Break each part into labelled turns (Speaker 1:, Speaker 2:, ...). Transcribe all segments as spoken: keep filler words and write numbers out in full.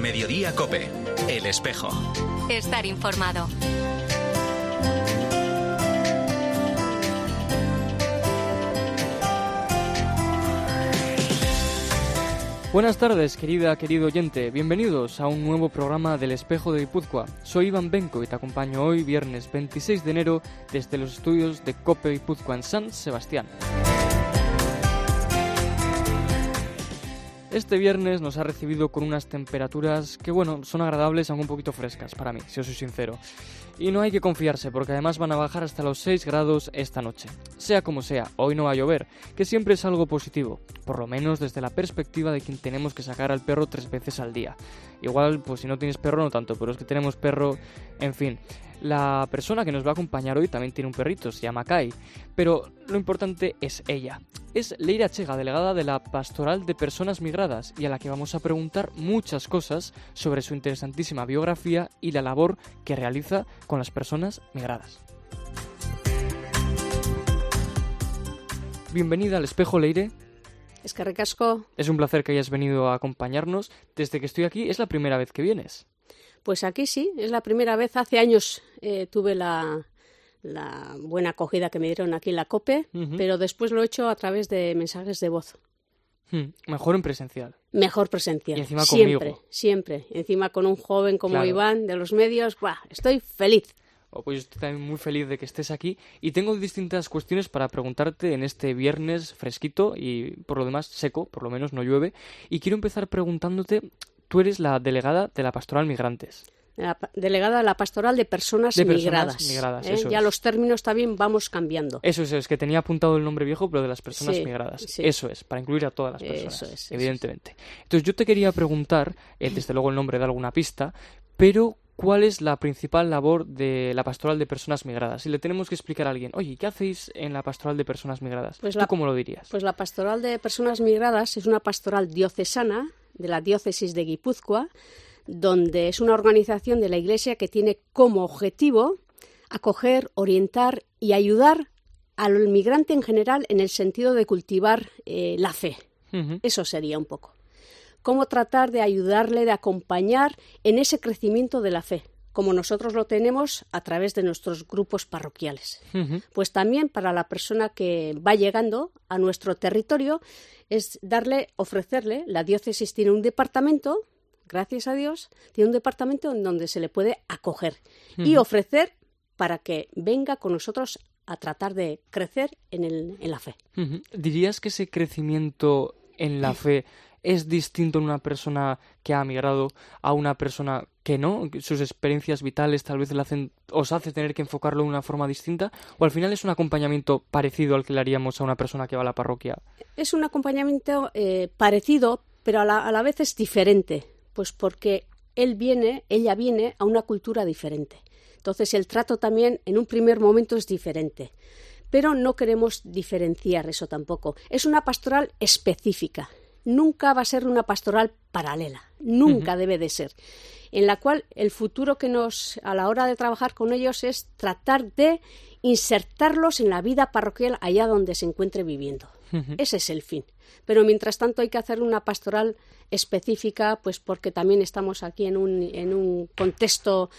Speaker 1: Mediodía COPE. El Espejo.
Speaker 2: Estar informado.
Speaker 3: Buenas tardes, querida, querido oyente. Bienvenidos a un nuevo programa del Espejo de Guipúzcoa. Soy Iván Benco y te acompaño hoy, viernes veintiséis de enero, desde los estudios de COPE Guipúzcoa en San Sebastián. Este viernes nos ha recibido con unas temperaturas que, bueno, son agradables, aunque un poquito frescas para mí, si os soy sincero. Y no hay que confiarse, porque además van a bajar hasta los seis grados esta noche. Sea como sea, hoy no va a llover, que siempre es algo positivo, por lo menos desde la perspectiva de quien tenemos que sacar al perro tres veces al día. Igual, pues si no tienes perro no tanto, pero es que tenemos perro, en fin. La persona que nos va a acompañar hoy también tiene un perrito, se llama Kai, pero lo importante es ella. Es Leira Chega, delegada de la Pastoral de Personas Migradas, y a la que vamos a preguntar muchas cosas sobre su interesantísima biografía y la labor que realiza con las personas migradas. Bienvenida al Espejo, Leire.
Speaker 4: Eskerrik asko.
Speaker 3: Es un placer que hayas venido a acompañarnos. Desde que estoy aquí, ¿es la primera vez que vienes?
Speaker 4: Pues aquí sí, es la primera vez. Hace años eh, tuve la, la buena acogida que me dieron aquí en la COPE, uh-huh. pero después lo he hecho a través de mensajes de voz.
Speaker 3: Hmm, mejor en presencial.
Speaker 4: Mejor presencial.
Speaker 3: Y encima
Speaker 4: siempre,
Speaker 3: conmigo.
Speaker 4: Siempre, Encima con un joven como
Speaker 3: claro.
Speaker 4: Iván de los medios, ¡buah! Estoy feliz.
Speaker 3: Oh, pues yo estoy también muy feliz de que estés aquí y tengo distintas cuestiones para preguntarte en este viernes fresquito y por lo demás seco, por lo menos no llueve. Y quiero empezar preguntándote... Tú eres la delegada de la Pastoral Migrantes.
Speaker 4: La delegada de la Pastoral de Personas
Speaker 3: de
Speaker 4: Migradas.
Speaker 3: Personas migradas
Speaker 4: ¿eh?
Speaker 3: eso
Speaker 4: Ya
Speaker 3: es.
Speaker 4: Los términos también vamos cambiando.
Speaker 3: Eso es, es que tenía apuntado el nombre viejo, pero de las personas
Speaker 4: sí,
Speaker 3: migradas.
Speaker 4: Sí.
Speaker 3: Eso es, para incluir a todas las personas,
Speaker 4: eso es,
Speaker 3: evidentemente.
Speaker 4: Eso es.
Speaker 3: Entonces yo te quería preguntar, eh, desde luego el nombre da alguna pista, pero ¿cuál es la principal labor de la Pastoral de Personas Migradas? Si le tenemos que explicar a alguien, oye, ¿qué hacéis en la Pastoral de Personas Migradas?
Speaker 4: Pues
Speaker 3: ¿Tú
Speaker 4: la,
Speaker 3: cómo lo dirías?
Speaker 4: Pues la Pastoral de Personas Migradas es una pastoral diocesana de la diócesis de Guipúzcoa, donde es una organización de la Iglesia que tiene como objetivo acoger, orientar y ayudar al migrante en general en el sentido de cultivar eh, la fe. Uh-huh. Eso sería un poco. Cómo tratar de ayudarle, de acompañar en ese crecimiento de la fe, como nosotros lo tenemos a través de nuestros grupos parroquiales. Uh-huh. Pues también para la persona que va llegando a nuestro territorio es darle, ofrecerle, la diócesis tiene un departamento, gracias a Dios, tiene un departamento en donde se le puede acoger uh-huh. y ofrecer para que venga con nosotros a tratar de crecer en, el, en la fe.
Speaker 3: Uh-huh. ¿Dirías que ese crecimiento en la fe es distinto en una persona que ha migrado a una persona que no? ¿Sus experiencias vitales tal vez le hacen, os hace tener que enfocarlo de una forma distinta? ¿O al final es un acompañamiento parecido al que le haríamos a una persona que va a la parroquia?
Speaker 4: Es un acompañamiento eh, parecido, pero a la, a la vez es diferente, pues porque él viene, ella viene a una cultura diferente. Entonces el trato también en un primer momento es diferente. Pero no queremos diferenciar eso tampoco. Es una pastoral específica. Nunca va a ser una pastoral paralela, nunca uh-huh. debe de ser, en la cual el futuro que nos, a la hora de trabajar con ellos es tratar de insertarlos en la vida parroquial allá donde se encuentre viviendo. Uh-huh. Ese es el fin. Pero mientras tanto hay que hacer una pastoral específica, pues porque también estamos aquí en un, en un contexto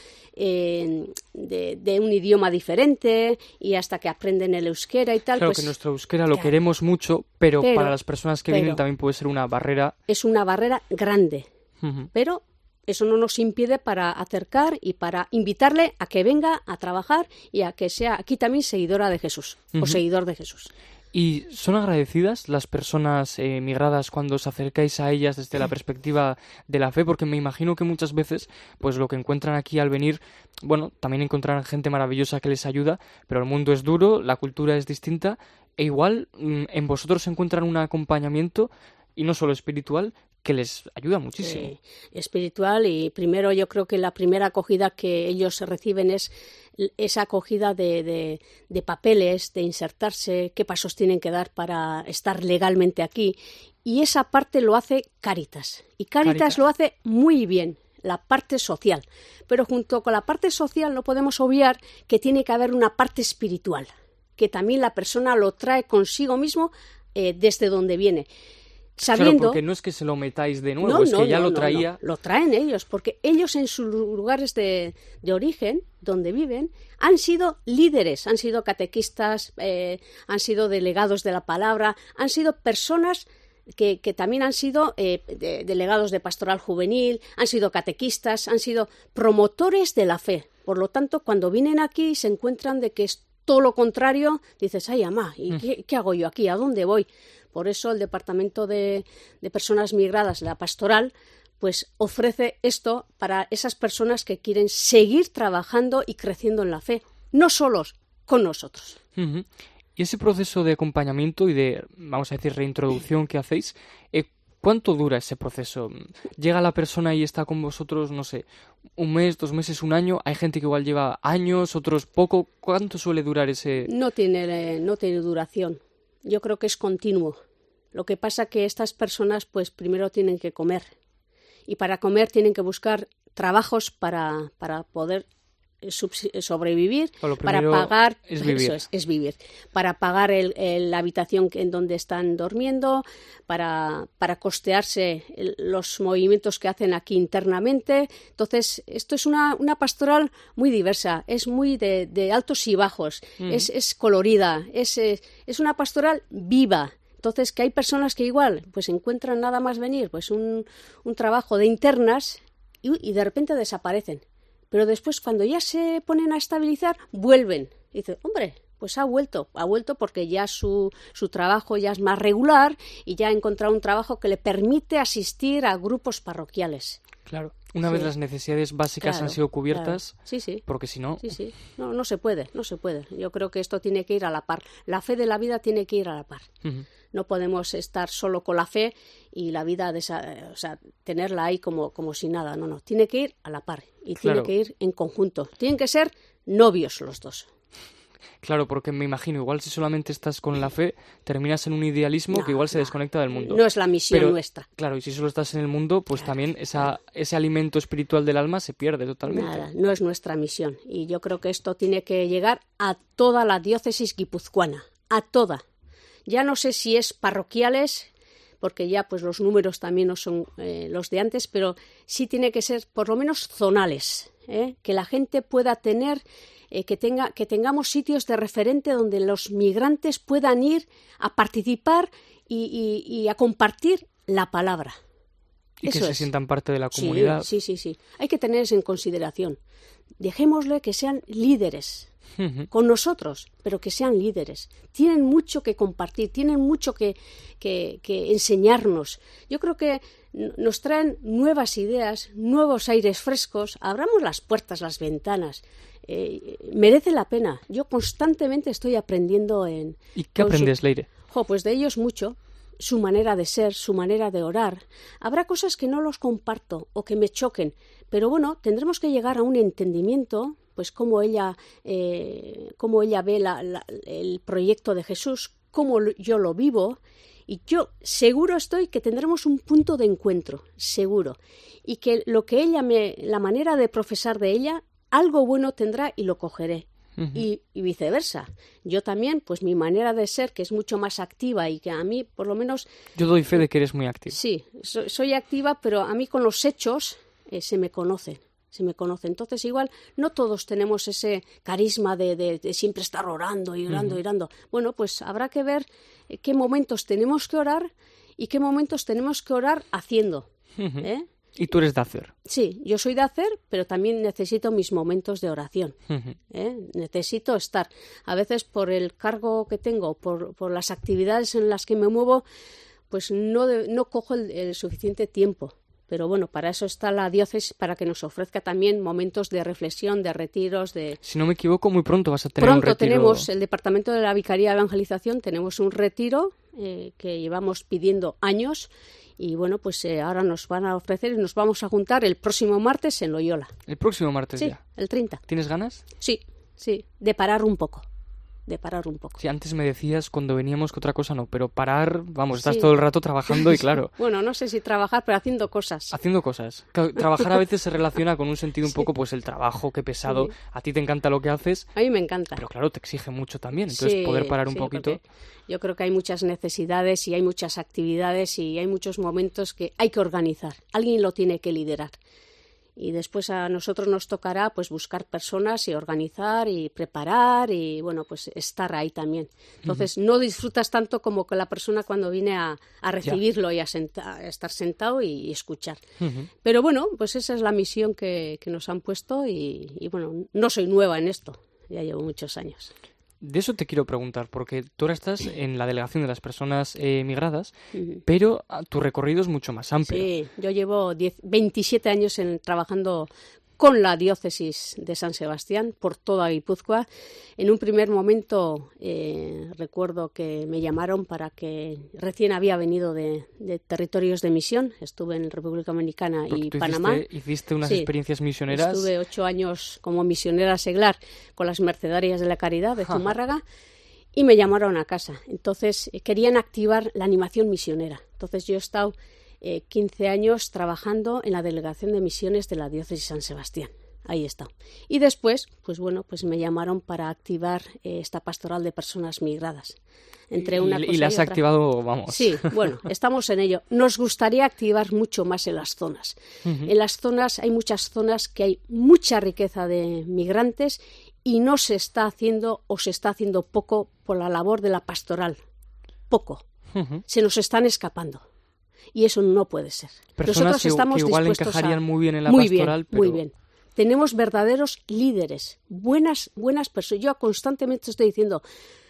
Speaker 4: eh, de, de un idioma diferente y hasta que aprenden el euskera y tal.
Speaker 3: Claro,
Speaker 4: pues,
Speaker 3: que nuestro euskera lo
Speaker 4: claro.
Speaker 3: queremos mucho, pero,
Speaker 4: pero
Speaker 3: para las personas que
Speaker 4: pero,
Speaker 3: vienen también puede ser una barrera.
Speaker 4: Es una barrera grande,
Speaker 3: uh-huh.
Speaker 4: pero eso no nos impide para acercar y para invitarle a que venga a trabajar y a que sea aquí también seguidora de Jesús uh-huh. o seguidor de Jesús.
Speaker 3: ¿Y son agradecidas las personas eh, migradas cuando os acercáis a ellas desde la perspectiva de la fe? Porque me imagino que muchas veces pues lo que encuentran aquí al venir, bueno, también encontrarán gente maravillosa que les ayuda, pero el mundo es duro, la cultura es distinta e igual en vosotros encuentran un acompañamiento y no solo espiritual, que les ayuda muchísimo.
Speaker 4: Sí, espiritual, y primero yo creo que la primera acogida que ellos reciben es esa acogida de, de, de papeles, de insertarse, qué pasos tienen que dar para estar legalmente aquí, y esa parte lo hace Cáritas, y Cáritas, Cáritas lo hace muy bien, la parte social, pero junto con la parte social no podemos obviar que tiene que haber una parte espiritual, que también la persona lo trae consigo mismo eh, desde donde viene. sabiendo...
Speaker 3: Claro, porque no es que se lo metáis de nuevo,
Speaker 4: no,
Speaker 3: es
Speaker 4: no,
Speaker 3: que ya
Speaker 4: no,
Speaker 3: lo
Speaker 4: no,
Speaker 3: traía...
Speaker 4: no. Lo traen ellos, porque ellos en sus lugares de, de origen, donde viven, han sido líderes, han sido catequistas, eh, han sido delegados de la palabra, han sido personas... Que, que también han sido eh, de, delegados de pastoral juvenil, han sido catequistas, han sido promotores de la fe. Por lo tanto, cuando vienen aquí y se encuentran de que es todo lo contrario, dices, ay, mamá, ¿y qué, qué hago yo aquí? ¿A dónde voy? Por eso el Departamento de, de Personas Migradas, la pastoral, pues ofrece esto para esas personas que quieren seguir trabajando y creciendo en la fe, no solos, con nosotros.
Speaker 3: Uh-huh. Y ese proceso de acompañamiento y de, vamos a decir, reintroducción que hacéis, eh, ¿cuánto dura ese proceso? ¿Llega la persona y está con vosotros, no sé, un mes, dos meses, un año? ¿Hay gente que igual lleva años, otros poco? ¿Cuánto suele durar ese...?
Speaker 4: No tiene, no tiene duración. Yo creo que es continuo. Lo que pasa que estas personas, pues, primero tienen que comer. Y para comer tienen que buscar trabajos para, para poder... sobrevivir, para pagar
Speaker 3: es vivir.
Speaker 4: Eso es, es vivir, para pagar el, el, la habitación en donde están durmiendo, para, para costearse el, los movimientos que hacen aquí internamente. Entonces, esto es una, una pastoral muy diversa, es muy de, de altos y bajos, mm. es, es colorida, es, es, es una pastoral viva. Entonces, que hay personas que igual pues encuentran nada más venir pues un, un trabajo de internas y, y de repente desaparecen. Pero después, cuando ya se ponen a estabilizar, vuelven. Y dicen, hombre, pues ha vuelto. Ha vuelto porque ya su, su trabajo ya es más regular y ya ha encontrado un trabajo que le permite asistir a grupos parroquiales.
Speaker 3: Claro. Una sí. vez las necesidades básicas
Speaker 4: claro,
Speaker 3: han sido cubiertas,
Speaker 4: claro. sí, sí.
Speaker 3: porque si no...
Speaker 4: Sí, sí. No, no se puede, no se puede. Yo creo que esto tiene que ir a la par. La fe de la vida tiene que ir a la par. Uh-huh. No podemos estar solo con la fe y la vida, de esa, o sea, tenerla ahí como, como si nada. No, no. Tiene que ir a la par y
Speaker 3: claro.
Speaker 4: tiene que ir en conjunto. Tienen que ser novios los dos.
Speaker 3: Claro, porque me imagino, igual si solamente estás con la fe, terminas en un idealismo
Speaker 4: no,
Speaker 3: que igual se
Speaker 4: no,
Speaker 3: desconecta del mundo.
Speaker 4: No es la misión
Speaker 3: Pero,
Speaker 4: nuestra.
Speaker 3: Claro, y si solo estás en el mundo, pues
Speaker 4: claro,
Speaker 3: también esa,
Speaker 4: claro.
Speaker 3: ese alimento espiritual del alma se pierde totalmente.
Speaker 4: Nada, no es nuestra misión. Y yo creo que esto tiene que llegar a toda la diócesis guipuzcoana, a toda. Ya no sé si es parroquiales, porque ya pues los números también no son eh, los de antes, pero sí tiene que ser por lo menos zonales, ¿eh? Que la gente pueda tener... Eh, que, tenga, que tengamos sitios de referente donde los migrantes puedan ir a participar y, y, y a compartir la palabra.
Speaker 3: Y
Speaker 4: eso
Speaker 3: que se
Speaker 4: es.
Speaker 3: sientan parte de la comunidad.
Speaker 4: Sí, sí, sí, sí. Hay que tener eso en consideración. Dejémosle que sean líderes uh-huh. con nosotros, pero que sean líderes. Tienen mucho que compartir, tienen mucho que, que, que enseñarnos. Yo creo que nos traen nuevas ideas, nuevos aires frescos. Abramos las puertas, las ventanas. Eh, merece la pena. Yo constantemente estoy aprendiendo en...
Speaker 3: ¿Y qué aprendes, su... Leire?
Speaker 4: Jo, pues de ellos mucho. Su manera de ser, su manera de orar. Habrá cosas que no los comparto o que me choquen, pero bueno, tendremos que llegar a un entendimiento, pues cómo ella, eh, cómo ella ve la, la, el proyecto de Jesús, cómo yo lo vivo, y yo seguro estoy que tendremos un punto de encuentro, seguro, y que lo que ella me, la manera de profesar de ella, algo bueno tendrá y lo cogeré. Uh-huh. Y, y viceversa. Yo también, pues mi manera de ser, que es mucho más activa y que a mí, por lo menos...
Speaker 3: Yo doy fe de que eres muy activa.
Speaker 4: Sí, so, soy activa, pero a mí con los hechos eh, se me conocen, se me conocen. Entonces, igual, no todos tenemos ese carisma de, de, de siempre estar orando y orando uh-huh. y orando. Bueno, pues habrá que ver eh, qué momentos tenemos que orar y qué momentos tenemos que orar haciendo,
Speaker 3: uh-huh.
Speaker 4: ¿eh?
Speaker 3: ¿Y tú eres de hacer?
Speaker 4: Sí, yo soy de hacer, pero también necesito mis momentos de oración.
Speaker 3: Uh-huh.
Speaker 4: ¿eh? Necesito estar. A veces por el cargo que tengo, por, por las actividades en las que me muevo, pues no, de, no cojo el, el suficiente tiempo. Pero bueno, para eso está la diócesis, para que nos ofrezca también momentos de reflexión, de retiros, de...
Speaker 3: Si no me equivoco, muy pronto vas a tener
Speaker 4: pronto
Speaker 3: un retiro.
Speaker 4: Pronto tenemos, el Departamento de la Vicaría de Evangelización, tenemos un retiro eh, que llevamos pidiendo años. Y bueno, pues eh, ahora nos van a ofrecer y nos vamos a juntar el próximo martes en Loyola.
Speaker 3: ¿El próximo martes
Speaker 4: sí,
Speaker 3: ya?
Speaker 4: el treinta.
Speaker 3: ¿Tienes ganas?
Speaker 4: Sí, sí, de parar un poco. de parar un poco.
Speaker 3: Sí, antes me decías cuando veníamos que otra cosa no, pero parar, vamos, estás
Speaker 4: Sí.
Speaker 3: todo el rato trabajando y claro.
Speaker 4: Bueno, no sé si trabajar, pero haciendo cosas.
Speaker 3: Haciendo cosas. Claro, trabajar a veces se relaciona con un sentido un
Speaker 4: Sí.
Speaker 3: poco, pues el trabajo, qué pesado.
Speaker 4: Sí.
Speaker 3: A ti te encanta lo que haces,
Speaker 4: A mí me encanta.
Speaker 3: pero claro, te exige mucho también. Entonces,
Speaker 4: Sí,
Speaker 3: poder parar un
Speaker 4: sí,
Speaker 3: poquito.
Speaker 4: porque yo creo que hay muchas necesidades y hay muchas actividades y hay muchos momentos que hay que organizar. Alguien lo tiene que liderar. Y después a nosotros nos tocará pues buscar personas y organizar y preparar y bueno, pues estar ahí también. Entonces no disfrutas tanto como con la persona cuando viene a, a recibirlo y a, senta- a estar sentado y, y escuchar.
Speaker 3: Ujú.
Speaker 4: Pero bueno, pues esa es la misión que, que nos han puesto y, y bueno, no soy nueva en esto, ya llevo muchos años.
Speaker 3: De eso te quiero preguntar, porque tú ahora estás en la delegación de las personas eh, migradas,
Speaker 4: Ujú.
Speaker 3: pero ah, tu recorrido es mucho más amplio.
Speaker 4: Sí, yo llevo diez, veintisiete años en, trabajando con la diócesis de San Sebastián por toda Guipúzcoa. En un primer momento eh, recuerdo que me llamaron para que recién había venido de, de territorios de misión. Estuve en República Dominicana
Speaker 3: Porque
Speaker 4: y
Speaker 3: tú
Speaker 4: Panamá.
Speaker 3: Hiciste, hiciste unas
Speaker 4: Sí,
Speaker 3: experiencias misioneras.
Speaker 4: Estuve ocho años como misionera seglar con las Mercedarias de la Caridad de
Speaker 3: Ajá.
Speaker 4: Zumárraga y me llamaron a casa. Entonces eh, querían activar la animación misionera. Entonces yo he estado eh, quince años trabajando en la delegación de misiones de la diócesis San Sebastián. Ahí está. Y después, pues bueno, pues me llamaron para activar eh, esta pastoral de personas migradas. Entre una
Speaker 3: y,
Speaker 4: cosa
Speaker 3: y la has
Speaker 4: otra.
Speaker 3: activado, vamos.
Speaker 4: Sí, bueno, estamos en ello. Nos gustaría activar mucho más en las zonas.
Speaker 3: Ujú.
Speaker 4: En las zonas, hay muchas zonas que hay mucha riqueza de migrantes y no se está haciendo o se está haciendo poco por la labor de la pastoral. Poco.
Speaker 3: Ujú.
Speaker 4: Se nos están escapando. Y eso no puede ser.
Speaker 3: Personas
Speaker 4: Nosotros
Speaker 3: que,
Speaker 4: estamos
Speaker 3: que igual
Speaker 4: dispuestos
Speaker 3: encajarían
Speaker 4: a...
Speaker 3: muy bien en la
Speaker 4: muy
Speaker 3: pastoral,
Speaker 4: bien,
Speaker 3: pero
Speaker 4: muy bien. Tenemos verdaderos líderes, buenas, buenas personas. Yo constantemente estoy diciendo,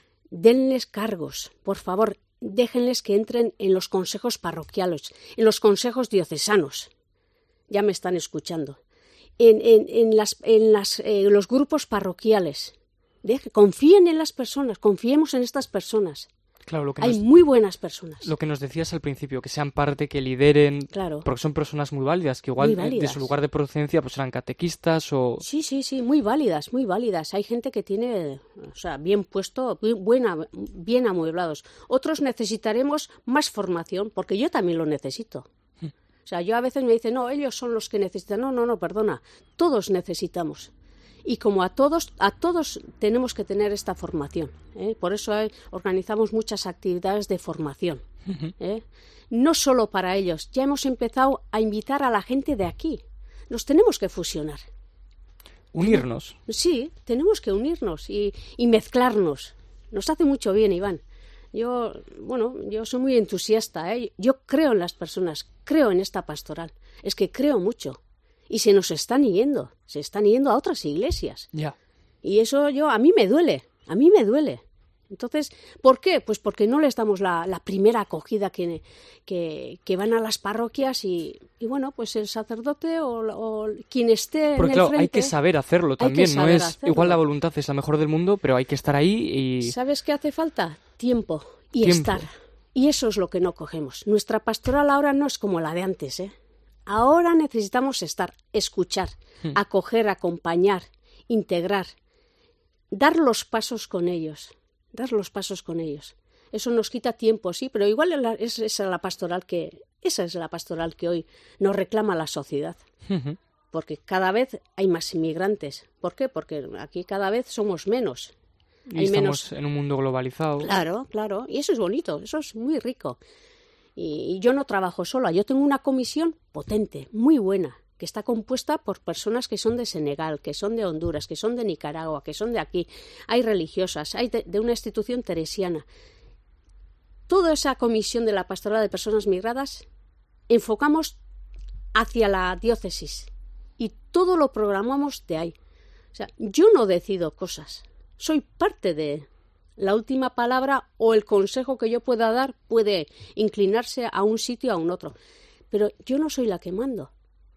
Speaker 4: denles cargos, por favor, déjenles que entren en los consejos parroquiales, en los consejos diocesanos. Ya me están escuchando. En, en, en, las, en las, eh, los grupos parroquiales. Deje, confíen en las personas, confiemos en estas personas.
Speaker 3: claro, lo que,
Speaker 4: Hay
Speaker 3: nos,
Speaker 4: muy buenas personas.
Speaker 3: lo que nos decías al principio, que sean parte, que lideren,
Speaker 4: Claro.
Speaker 3: porque son personas muy válidas, que igual
Speaker 4: Muy
Speaker 3: eh, de
Speaker 4: válidas.
Speaker 3: su lugar de procedencia pues eran catequistas o...
Speaker 4: Sí, sí, sí, muy válidas, muy válidas. Hay gente que tiene, o sea, bien puesto, bien, buena, bien amueblados. Otros necesitaremos más formación, porque yo también lo necesito. O sea, yo a veces me dicen, no, ellos son los que necesitan. No, no, no, perdona. Todos necesitamos. Y como a todos, a todos tenemos que tener esta formación, ¿eh? Por eso eh, organizamos muchas actividades de formación, ¿eh? No solo para ellos. Ya hemos empezado a invitar a la gente de aquí. Nos tenemos que fusionar.
Speaker 3: Unirnos.
Speaker 4: Sí, tenemos que unirnos y, y mezclarnos. Nos hace mucho bien, Iván. Yo, bueno, yo soy muy entusiasta, ¿eh? Yo creo en las personas, creo en esta pastoral. Es que creo mucho. Y se nos están yendo, se están yendo a otras iglesias.
Speaker 3: Ya.
Speaker 4: Y eso yo, a mí me duele, a mí me duele. Entonces, ¿por qué? Pues porque no les damos la, la primera acogida que, que, que van a las parroquias y, y bueno, pues el sacerdote o, o quien esté
Speaker 3: Porque
Speaker 4: en el
Speaker 3: claro,
Speaker 4: frente...
Speaker 3: hay que saber hacerlo
Speaker 4: hay que
Speaker 3: también, no
Speaker 4: saber
Speaker 3: es
Speaker 4: hacerlo.
Speaker 3: igual la voluntad es la mejor del mundo, pero hay que estar ahí y
Speaker 4: ¿Sabes qué hace falta? Tiempo y
Speaker 3: Tiempo.
Speaker 4: estar. Y eso es lo que no cogemos. Nuestra pastoral ahora no es como la de antes, ¿eh? Ahora necesitamos estar, escuchar,
Speaker 3: Hmm.
Speaker 4: acoger, acompañar, integrar, dar los pasos con ellos, dar los pasos con ellos. Eso nos quita tiempo, sí, pero igual es, la- es esa la pastoral que esa es la pastoral que hoy nos reclama la sociedad.
Speaker 3: Ujú.
Speaker 4: Porque cada vez hay más inmigrantes. ¿Por qué? Porque aquí cada vez somos menos.
Speaker 3: y
Speaker 4: Hay
Speaker 3: estamos
Speaker 4: menos-
Speaker 3: en un mundo globalizado.
Speaker 4: Claro, claro. Y eso es bonito, eso es muy rico. Y, y yo no trabajo sola, yo tengo una comisión potente, muy buena, que está compuesta por personas que son de Senegal, que son de Honduras, que son de Nicaragua, que son de aquí. Hay religiosas, hay de, de una institución teresiana. Toda esa comisión de la pastoral de personas migradas enfocamos hacia la diócesis y todo lo programamos de ahí. O sea, yo no decido cosas, soy parte de... La última palabra o el consejo que yo pueda dar puede inclinarse a un sitio o a un otro. Pero yo no soy la que mando.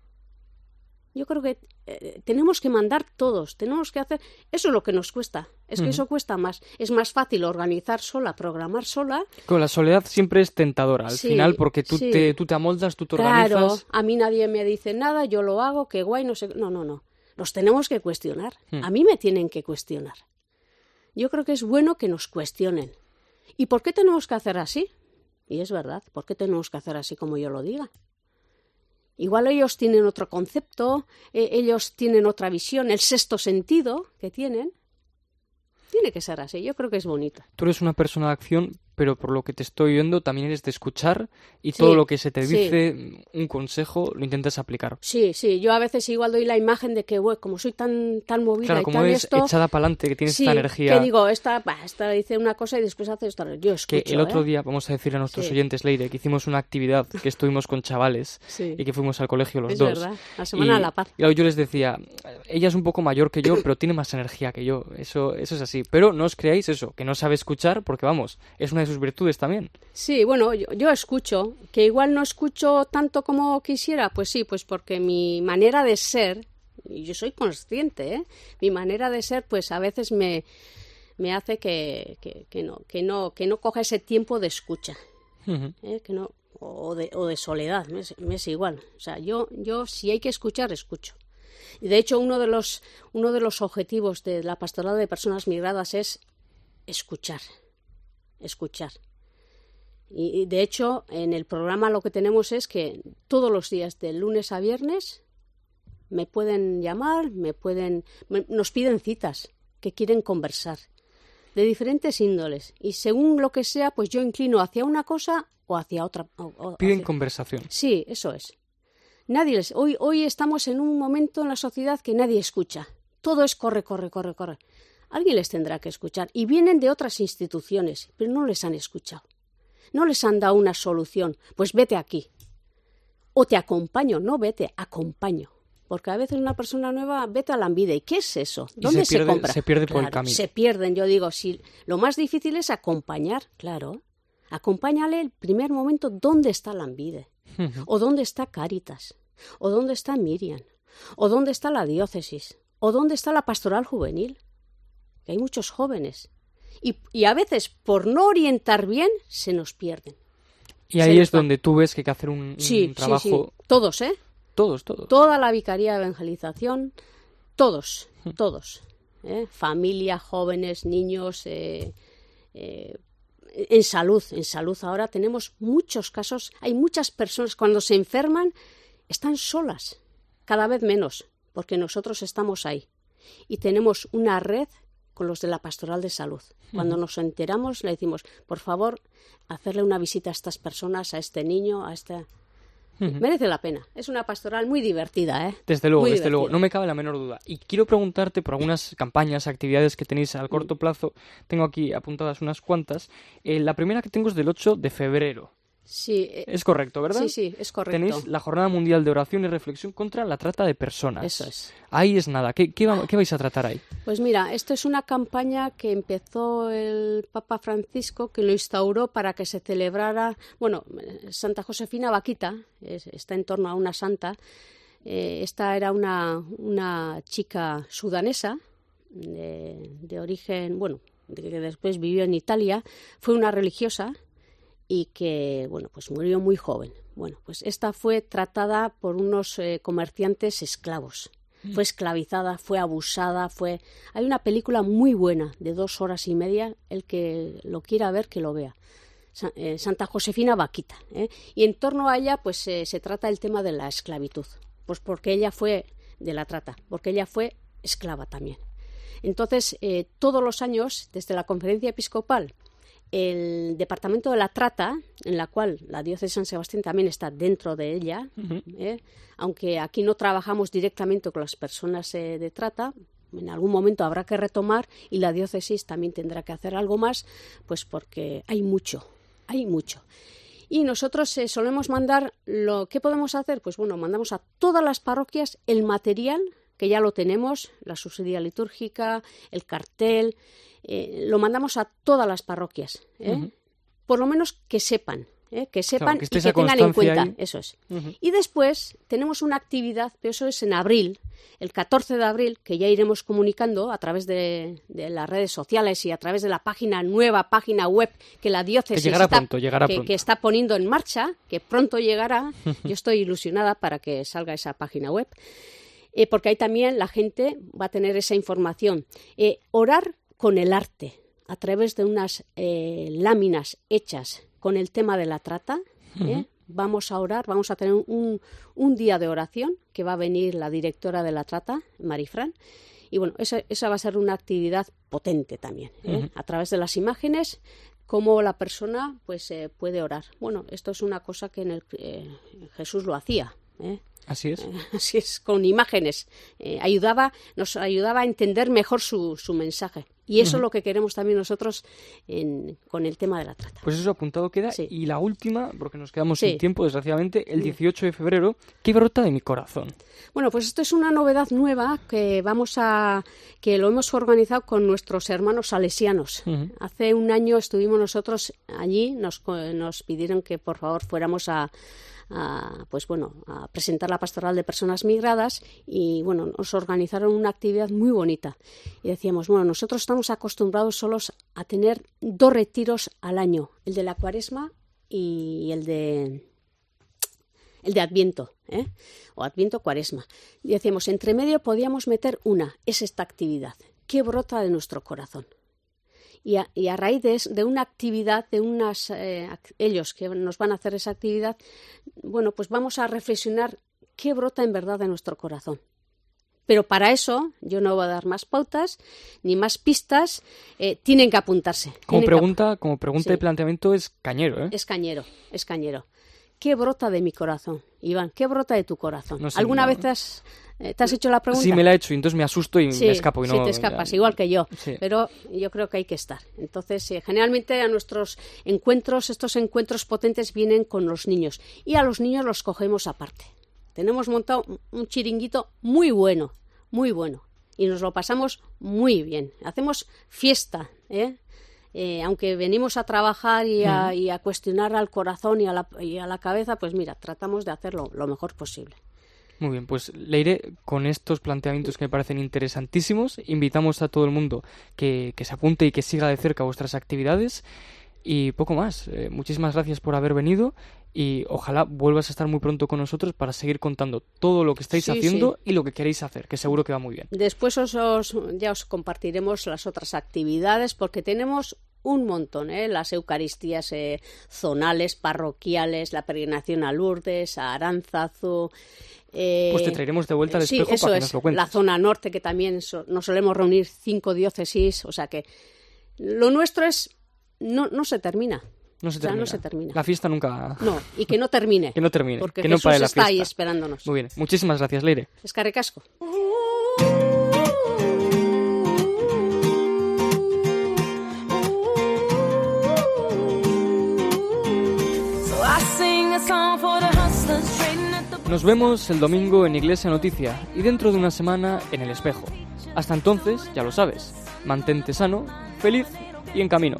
Speaker 4: Yo creo que eh, tenemos que mandar todos, tenemos que hacer... Eso es lo que nos cuesta, es que
Speaker 3: Ujú.
Speaker 4: eso cuesta más. Es más fácil organizar sola, programar sola.
Speaker 3: Con la soledad siempre es tentadora al
Speaker 4: Sí,
Speaker 3: final porque tú,
Speaker 4: sí.
Speaker 3: te, tú te amoldas, tú te
Speaker 4: Claro,
Speaker 3: organizas.
Speaker 4: a mí nadie me dice nada, yo lo hago, qué guay, no sé... No, no, no. Los tenemos que cuestionar.
Speaker 3: Hmm.
Speaker 4: A mí me tienen que cuestionar. yo creo que es bueno que nos cuestionen. ¿Y por qué tenemos que hacer así? Y es verdad, ¿por qué tenemos que hacer así como yo lo diga? Igual ellos tienen otro concepto, eh, ellos tienen otra visión, el sexto sentido que tienen. Tiene que ser así, yo creo que es bonito.
Speaker 3: Tú eres una persona de acción, pero por lo que te estoy oyendo también eres de escuchar y
Speaker 4: Sí,
Speaker 3: todo lo que se te
Speaker 4: sí.
Speaker 3: dice, un consejo, lo intentas aplicar.
Speaker 4: Sí, sí, yo a veces igual doy la imagen de que, bueno, como soy tan tan movida
Speaker 3: Claro,
Speaker 4: y
Speaker 3: como
Speaker 4: tan
Speaker 3: eres
Speaker 4: esto...
Speaker 3: echada para adelante, que tienes
Speaker 4: sí,
Speaker 3: esta energía...
Speaker 4: que digo, esta, bah, esta dice una cosa y después hace esto. Yo escucho,
Speaker 3: Que el otro
Speaker 4: ¿eh?
Speaker 3: día, vamos a decir a nuestros
Speaker 4: Sí.
Speaker 3: oyentes, Leire, que hicimos una actividad que estuvimos con chavales
Speaker 4: Sí.
Speaker 3: y que fuimos al colegio los
Speaker 4: Es
Speaker 3: dos.
Speaker 4: verdad, la Semana
Speaker 3: y,
Speaker 4: de la Paz.
Speaker 3: y yo les decía, ella es un poco mayor que yo, pero tiene más energía que yo. Eso, eso es así. Pero no os creáis eso, que no sabe escuchar, porque vamos, es una de sus virtudes también.
Speaker 4: Sí, bueno, yo, yo escucho, que igual no escucho tanto como quisiera, pues sí, pues porque mi manera de ser, y yo soy consciente, ¿eh? Mi manera de ser, pues a veces me, me hace que, que, que no, que no, que no coja ese tiempo de escucha,
Speaker 3: Ujú.
Speaker 4: ¿eh? Que no, o de, o de soledad, me es, me es igual. O sea, yo, yo si hay que escuchar, escucho. Y de hecho, uno de los, uno de los objetivos de la pastoral de personas migradas es escuchar, escuchar. Y de hecho, en el programa lo que tenemos es que todos los días, de lunes a viernes, me pueden llamar, me pueden, me, nos piden citas, que quieren conversar, de diferentes índoles. Y según lo que sea, pues yo inclino hacia una cosa o hacia otra. O, o
Speaker 3: Piden
Speaker 4: hacia...
Speaker 3: conversación.
Speaker 4: Sí, eso es. Nadie les... hoy, hoy estamos en un momento en la sociedad que nadie escucha. Todo es corre, corre, corre, corre. Alguien les tendrá que escuchar. Y vienen de otras instituciones, pero no les han escuchado. No les han dado una solución. Pues vete aquí. O te acompaño. No vete, acompaño. Porque a veces una persona nueva, vete a Lambide. ¿Y qué es eso? ¿Dónde
Speaker 3: se, pierde,
Speaker 4: se compra?
Speaker 3: se pierde por
Speaker 4: Claro,
Speaker 3: el camino.
Speaker 4: Se pierden. Yo digo, si lo más difícil es acompañar, claro. Acompáñale el primer momento dónde está Lambide. O dónde está Cáritas. O dónde está Miriam. O dónde está la diócesis. O dónde está la pastoral juvenil. Que hay muchos jóvenes. Y, y a veces, por no orientar bien, se nos pierden.
Speaker 3: Y ahí es donde tú ves que hay que hacer un,
Speaker 4: sí,
Speaker 3: un trabajo...
Speaker 4: Sí, sí. Todos, ¿eh?
Speaker 3: Todos, todos.
Speaker 4: Toda la Vicaría de Evangelización, todos, todos. ¿eh? Familia, jóvenes, niños, eh, eh, en salud. En salud ahora tenemos muchos casos. Hay muchas personas cuando se enferman, están solas, cada vez menos, porque nosotros estamos ahí. Y tenemos una red con los de la Pastoral de Salud. Cuando nos enteramos, le decimos, por favor, hacerle una visita a estas personas, a este niño, a esta... Uh-huh. Merece la pena. Es una pastoral muy divertida, ¿eh?
Speaker 3: Desde luego,
Speaker 4: muy
Speaker 3: desde
Speaker 4: divertida.
Speaker 3: luego. No me cabe la menor duda. Y quiero preguntarte por algunas campañas, actividades que tenéis al corto plazo. Tengo aquí apuntadas unas cuantas. Eh, la primera que tengo es del ocho de febrero.
Speaker 4: Sí. Eh,
Speaker 3: es correcto, ¿verdad?
Speaker 4: Sí, sí, es correcto.
Speaker 3: Tenéis la Jornada Mundial de Oración y Reflexión contra la Trata de Personas.
Speaker 4: Eso es.
Speaker 3: Ahí es nada. ¿Qué, qué, va, qué vais a tratar ahí?
Speaker 4: Pues mira, esto es una campaña que empezó el Papa Francisco, que lo instauró para que se celebrara, bueno, Santa Josefina Vaquita, es, está en torno a una santa. Eh, esta era una, una chica sudanesa, de, de origen, bueno, de que después vivió en Italia, fue una religiosa, y que, bueno, pues murió muy joven. Bueno, pues esta fue tratada por unos eh, comerciantes esclavos. Mm. Fue esclavizada, fue abusada, fue... Hay una película muy buena, de dos horas y media, el que lo quiera ver, que lo vea. Sa- eh, Santa Josefina Vaquita, ¿eh? Y en torno a ella, pues eh, se trata el tema de la esclavitud. Pues porque ella fue de la trata, porque ella fue esclava también. Entonces, eh, todos los años, desde la Conferencia Episcopal, el Departamento de la Trata, en la cual la Diócesis de San Sebastián también está dentro de ella, uh-huh. ¿eh? Aunque aquí no trabajamos directamente con las personas eh, de trata, en algún momento habrá que retomar y la Diócesis también tendrá que hacer algo más, pues porque hay mucho, hay mucho. Y nosotros eh, solemos mandar, lo ¿qué podemos hacer? Pues bueno, mandamos a todas las parroquias el material, que ya lo tenemos, la subsidia litúrgica, el cartel... Eh, lo mandamos a todas las parroquias, ¿eh? Uh-huh. Por lo menos que sepan, ¿eh? que sepan
Speaker 3: claro, que
Speaker 4: y que tengan en cuenta,
Speaker 3: ahí.
Speaker 4: Eso es.
Speaker 3: Uh-huh.
Speaker 4: Y después tenemos una actividad, pero eso es en abril, el catorce de abril, que ya iremos comunicando a través de, de las redes sociales y a través de la página nueva, página web que la diócesis
Speaker 3: que llegará
Speaker 4: está,
Speaker 3: pronto, llegará
Speaker 4: que,
Speaker 3: pronto.
Speaker 4: que está poniendo en marcha, que pronto llegará. Yo estoy ilusionada para que salga esa página web, eh, porque ahí también la gente va a tener esa información. Eh, orar con el arte, a través de unas eh, láminas hechas con el tema de la trata. ¿eh? Uh-huh. Vamos a orar, vamos a tener un, un día de oración que va a venir la directora de la trata, Marifran. Y bueno, esa, esa va a ser una actividad potente también, ¿eh? Uh-huh. A través de las imágenes, cómo la persona pues eh, puede orar. Bueno, esto es una cosa que en el, eh, Jesús lo hacía, ¿eh?
Speaker 3: Así es.
Speaker 4: Eh, así es, con imágenes. Eh, ayudaba, nos ayudaba a entender mejor su, su mensaje. Y eso uh-huh. es lo que queremos también nosotros en, con el tema de la trata.
Speaker 3: Pues eso apuntado queda. Sí. Y la última, porque nos quedamos
Speaker 4: sí.
Speaker 3: sin tiempo, desgraciadamente, el dieciocho de febrero, ¿qué brota de mi corazón?
Speaker 4: Bueno, pues esto es una novedad nueva que vamos a que lo hemos organizado con nuestros hermanos salesianos. Uh-huh. Hace un año estuvimos nosotros allí, nos, nos pidieron que por favor fuéramos a A, pues bueno, a presentar la pastoral de personas migradas y bueno, nos organizaron una actividad muy bonita y decíamos, bueno, nosotros estamos acostumbrados solos a tener dos retiros al año, el de la Cuaresma y el de el de Adviento, ¿eh? o Adviento Cuaresma. Y decíamos, entre medio podíamos meter una, es esta actividad, que brota de nuestro corazón. Y a, y a raíz de, de una actividad, de unas eh, ellos que nos van a hacer esa actividad, bueno, pues vamos a reflexionar qué brota en verdad de nuestro corazón. Pero para eso, yo no voy a dar más pautas ni más pistas, eh, tienen que apuntarse.
Speaker 3: Como pregunta,
Speaker 4: que...
Speaker 3: como pregunta
Speaker 4: sí.
Speaker 3: de planteamiento es cañero, ¿eh?
Speaker 4: Es cañero, es cañero. ¿Qué brota de mi corazón? Iván, ¿qué brota de tu corazón?
Speaker 3: No sé,
Speaker 4: ¿Alguna
Speaker 3: no.
Speaker 4: vez te has... ¿Te has hecho la pregunta?
Speaker 3: Sí, me la he hecho y entonces me asusto y
Speaker 4: sí,
Speaker 3: me escapo. Y no,
Speaker 4: sí, te escapas, ya... igual que yo.
Speaker 3: Sí.
Speaker 4: Pero yo creo que hay que estar. Entonces, eh, generalmente a nuestros encuentros, estos encuentros potentes vienen con los niños. Y a los niños los cogemos aparte. Tenemos montado un chiringuito muy bueno, muy bueno. Y nos lo pasamos muy bien. Hacemos fiesta, ¿eh? Eh, aunque venimos a trabajar y a, mm. y a cuestionar al corazón y a, la, y a la cabeza, pues mira, tratamos de hacerlo lo mejor posible.
Speaker 3: Muy bien, pues Leire, con estos planteamientos que me parecen interesantísimos, invitamos a todo el mundo que, que se apunte y que siga de cerca vuestras actividades y poco más. Eh, muchísimas gracias por haber venido y ojalá vuelvas a estar muy pronto con nosotros para seguir contando todo lo que estáis
Speaker 4: sí,
Speaker 3: haciendo
Speaker 4: sí.
Speaker 3: y lo que queréis hacer, que seguro que va muy bien.
Speaker 4: Después os, os, ya os compartiremos las otras actividades porque tenemos un montón, ¿eh? Las Eucaristías eh, zonales, parroquiales, la peregrinación a Lourdes, a Aránzazu. Eh,
Speaker 3: pues te traeremos de vuelta al
Speaker 4: sí,
Speaker 3: espejo
Speaker 4: eso
Speaker 3: para que
Speaker 4: es,
Speaker 3: nos lo cuentes.
Speaker 4: La zona norte, que también so, nos solemos reunir cinco diócesis, o sea que lo nuestro es, no, no se termina.
Speaker 3: No se,
Speaker 4: o sea,
Speaker 3: termina.
Speaker 4: no se termina.
Speaker 3: La fiesta nunca...
Speaker 4: No, y que no termine.
Speaker 3: que no termine,
Speaker 4: porque
Speaker 3: que
Speaker 4: Jesús
Speaker 3: no pare la
Speaker 4: está
Speaker 3: fiesta.
Speaker 4: ahí esperándonos.
Speaker 3: Muy bien, muchísimas gracias, Leire.
Speaker 4: Eskerrik asko.
Speaker 3: Nos vemos el domingo en Iglesia Noticia y dentro de una semana en El Espejo. Hasta entonces, ya lo sabes, mantente sano, feliz y en camino.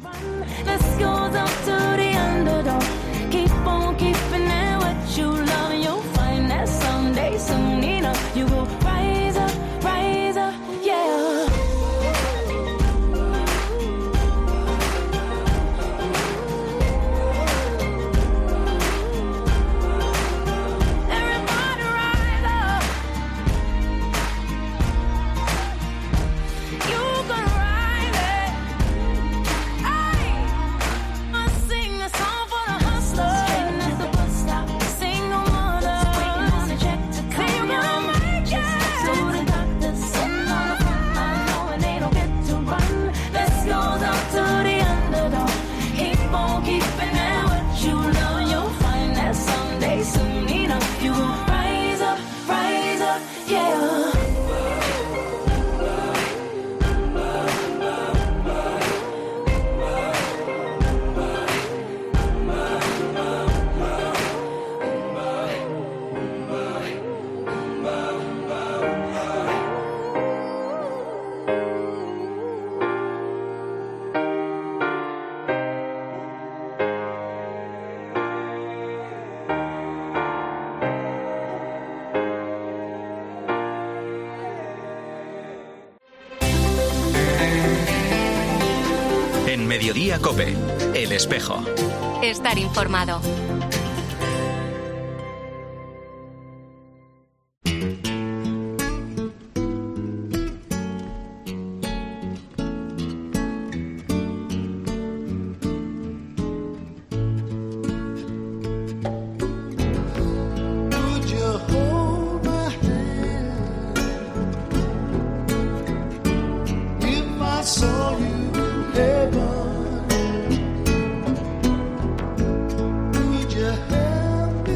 Speaker 1: Mediodía COPE, El Espejo.
Speaker 2: Estar informado.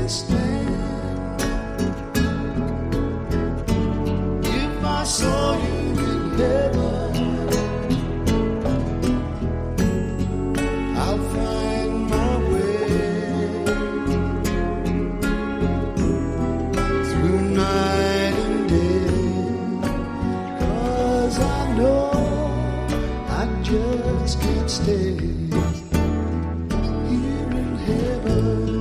Speaker 5: understand if I saw you in heaven. I'll find my way through night and day, 'cause I know I just can't stay here in heaven.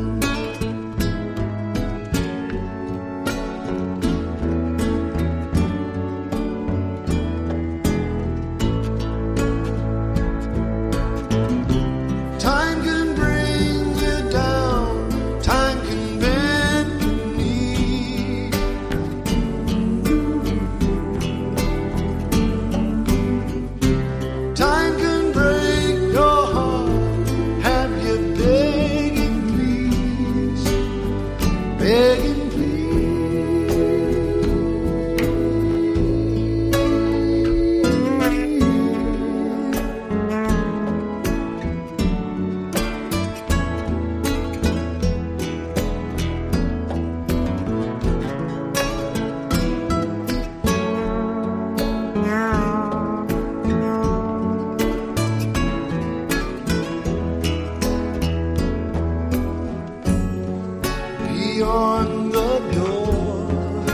Speaker 5: Time can bring you down, time can bend your knee. Time can break your heart, have you begging please, begging please. Beyond the door,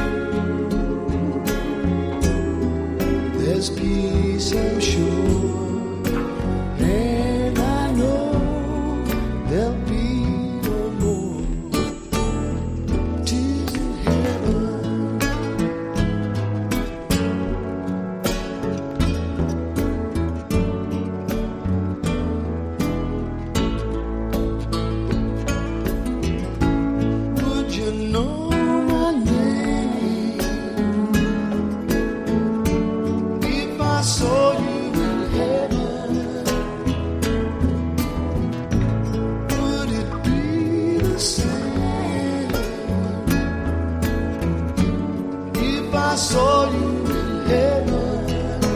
Speaker 5: there's peace, I'm sure, and I know there'll be no more tears in heaven. Would you know my name if I saw you in heaven? Would it be the same if I saw you in heaven?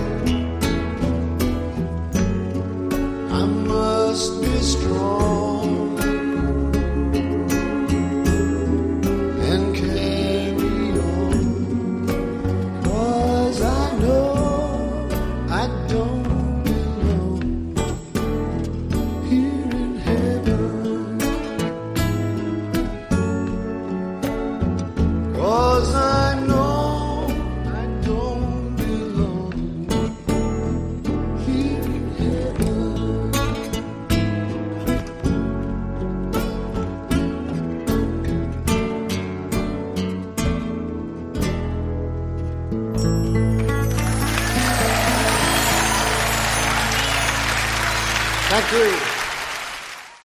Speaker 5: I must be strong and carry on, 'cause I know I don't belong here in heaven, 'cause I know I don't belong here in heaven. Thank you.